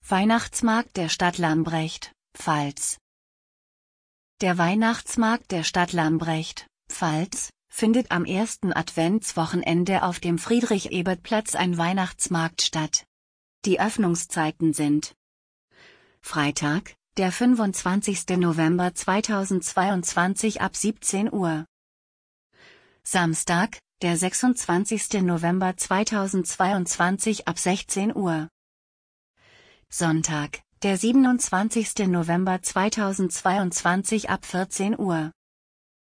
Weihnachtsmarkt der Stadt Lambrecht, Pfalz. Der Weihnachtsmarkt der Stadt Lambrecht, Pfalz, findet am ersten Adventswochenende auf dem Friedrich-Ebert-Platz ein Weihnachtsmarkt statt. Die Öffnungszeiten sind: Freitag, der 25. November 2022 ab 17 Uhr. Samstag, der 26. November 2022 ab 16 Uhr. Sonntag, der 27. November 2022 ab 14 Uhr.